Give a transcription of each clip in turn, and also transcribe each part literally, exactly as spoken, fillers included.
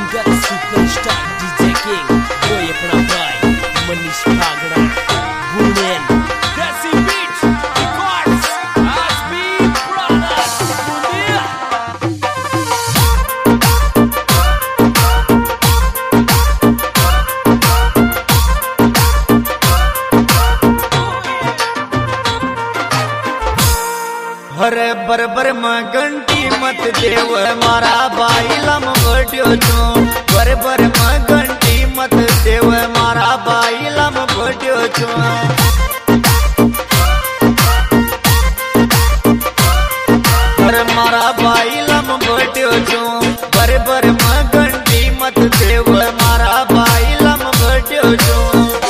Singer superstar DJ king वो अपना भाई मनीष भागड़ा बुनेन देसी बीट रिकॉर्ड्स एसबी ब्रदर्स बुनिया। हरे बरबर में घंटी मत देव मारा भाई लम बड्यो छो। बरबर में घंटी मत देव मारा भाई लम बड्यो छो। हरे मारा भाई लम बड्यो छो। बरबर में घंटी मत देव मारा भाई लम बड्यो छो।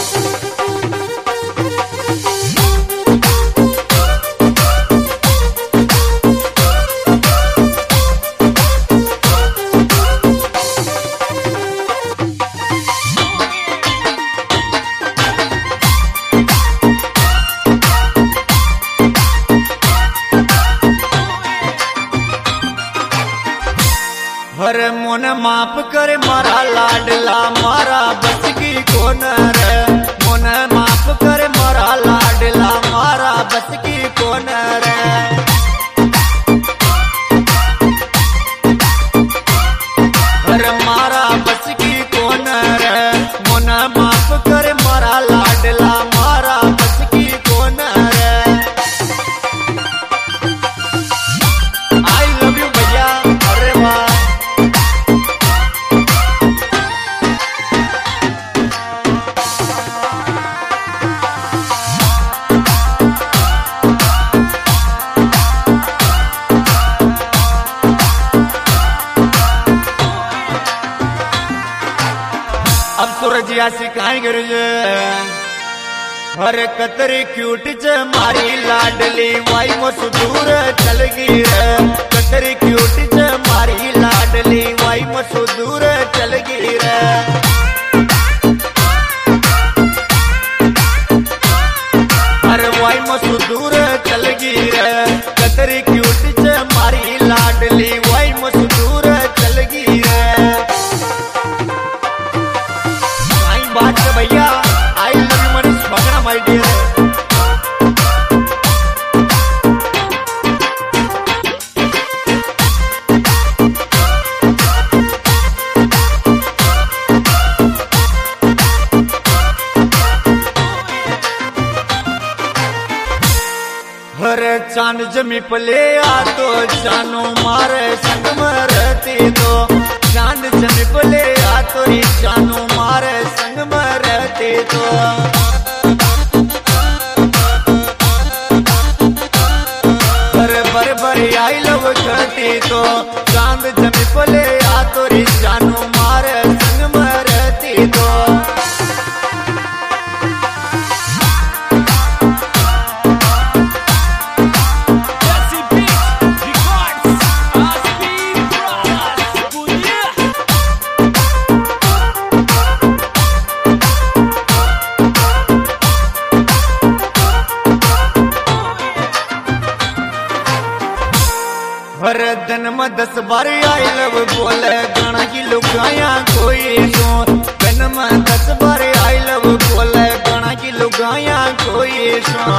हरे मोन माफ करे मारा लाडला मारा बस की कौन रे। मोन माफ करे मारा लाडला मारा बस की कौन रे। हरे मारा बस की कौन रे। मोन माफ करे मारा लाडला मारा बस की कौन रे। आई लव यू भैया। अरे वाह अब सूरजिया सिखाई गिरज। हरे कतरी क्यूट च मारी लाडली वाई मस दूर चल गई रे। कतरी क्यूट च मारी लाडली वाई मस दूर चल गई रे। हरे वाई मस दूर चल गई रे। कतरी क्यूट च मारी लाडली वाई मस दूर चल गई रे। बात है भैया। I love you Manish Bhagda my dear. हरे चांद जमी पले आ तो जानो मारे संग मरती तो। चांद जमी पले आ तो जानो मारे संग मरती तो। हरे बर बर आई लव करती तो। चांद जमी पले आ तो जानो मारे संग मरती तो। हर दिन में दस बार आई लव बोले गाना की लुगाया कोई सो। दिन में दस बार आई लव बोले गाना की लुगाया कोई सो।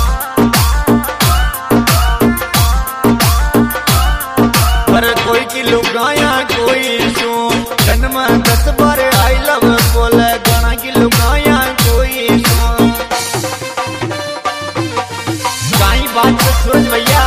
हर कोई की लुगाया कोई सो। दिन में दस बार आई लव बोले गाना की लुगाया कोई सो। कहीं बात तो सोच भैया।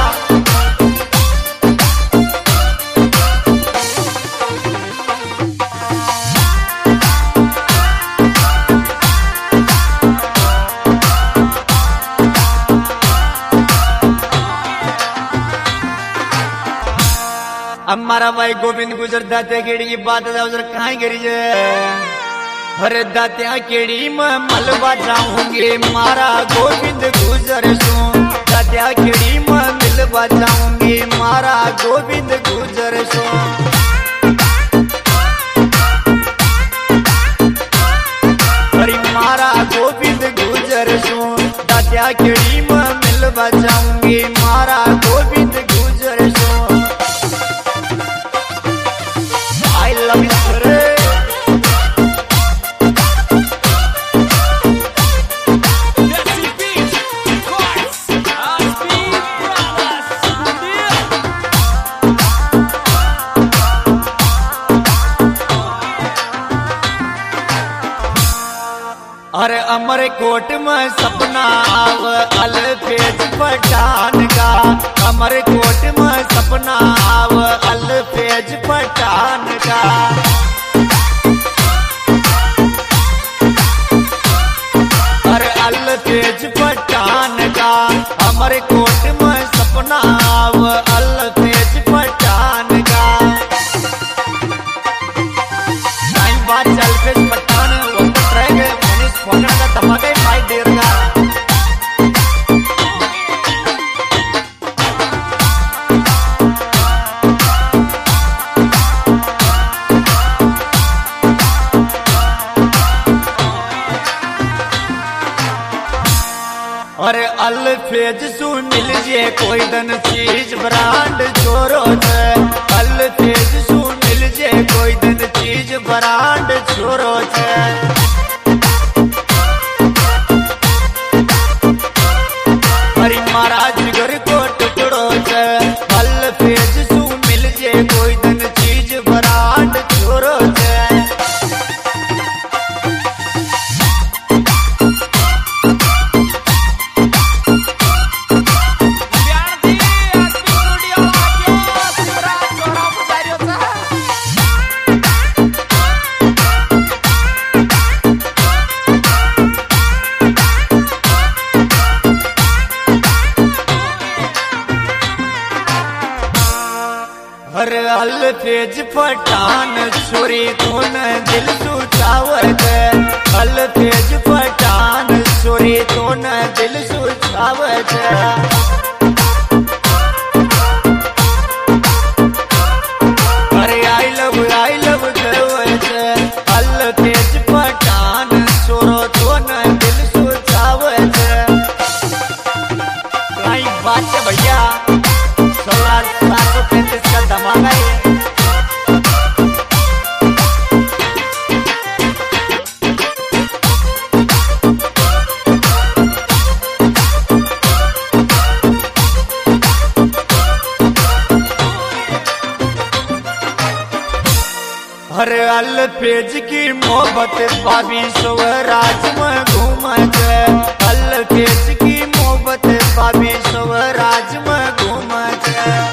हमारा भाई गोविंद गुजर दात्या केड़ी की बात उधर कहाँ गिरी है। हरे दात्या केड़ी में मलबा जाऊंगे मारा गोविंद गुजर सो। दात्या केड़ी में मिलवा जाऊंगी मारा गोविंद गुजर सो। हरी मारा गोविंद गुजर सो। दात्या केड़ी में मिलवा जाऊंगी मारा गोविंद गुजर सो। I love you, अरे अमर कोट में सपना आव अल्फेज पठान का, अमर कोट में सपना आव अल्फेज पठान का। अरे अल्फेज पठान का, अमर कोट में सपना आव अल्फेज पठान का। टाइम बाद अल्फेज पठान वक्त रहेंगे मनीष फागड़ा का धमाके माइक दे रहा। अरे अल्फेज सु मिल जे कोई दन चीज ब्रांड छोरो छे, अल्फेज सु मिल जे कोई दन चीज ब्रांड छोरो छे। अरे महाराज घर को टुकड़ो छे, अल्फेज सु मिल जे कोई दन चीज ब्रांड छोरो छे। अरे अल्फेज पठान छोरी तून दिल सु चावत, अल्फेज पठान छोरी तून दिल सु चावत। अरे आई लव आई लव कहवत, अल्फेज पठान छोरो तून दिल सु चावत। कई बात है भैया, सोलह सात सौ पैंतीस का धमाका है। अरे अल्फेज की मोहब्बत भाभी स्वराज में घूमत, अल्फेज की मोहब्बत भाभी स्वराज में घूमत।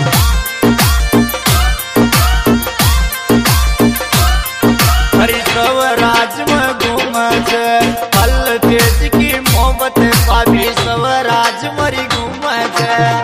अरे स्वराज में घूमत, अल्फेज की मोहब्बत भाभी स्वराज मरी घूमत।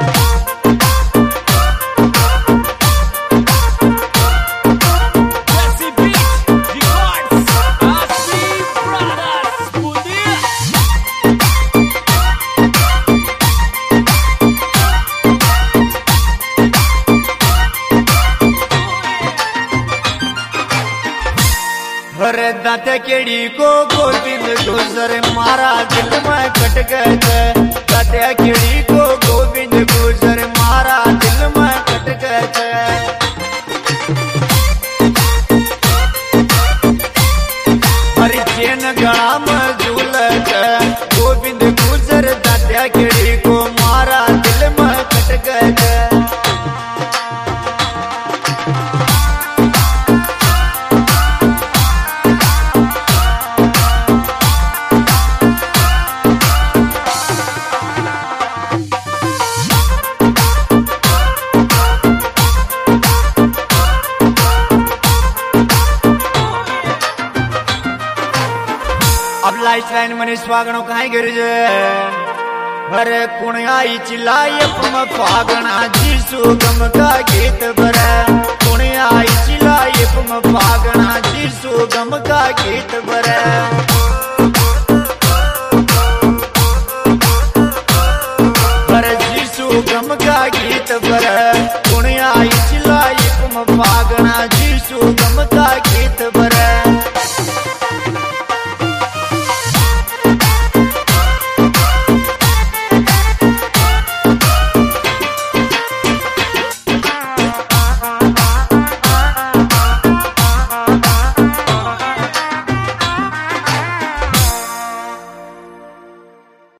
अरे दाते केड़ी को गोविंद गुजर मारा दिल में कट गए, दाते केड़ी को गोविंद गुजर मारा दिल में कट गए। अरे चैन गला में झूलत गोविंद गुजर, दाते केड़ी को मारा दिल में कट गए। अब लाइफ लाइन मनीष फागणो कहीं गिर जे। अरे कुणियाई चिल्लाई अपम फागणा जी सुगम का गीत भरे, कुणियाई चिल्लाई अपम फागणा जी सुगम का गीत भरे।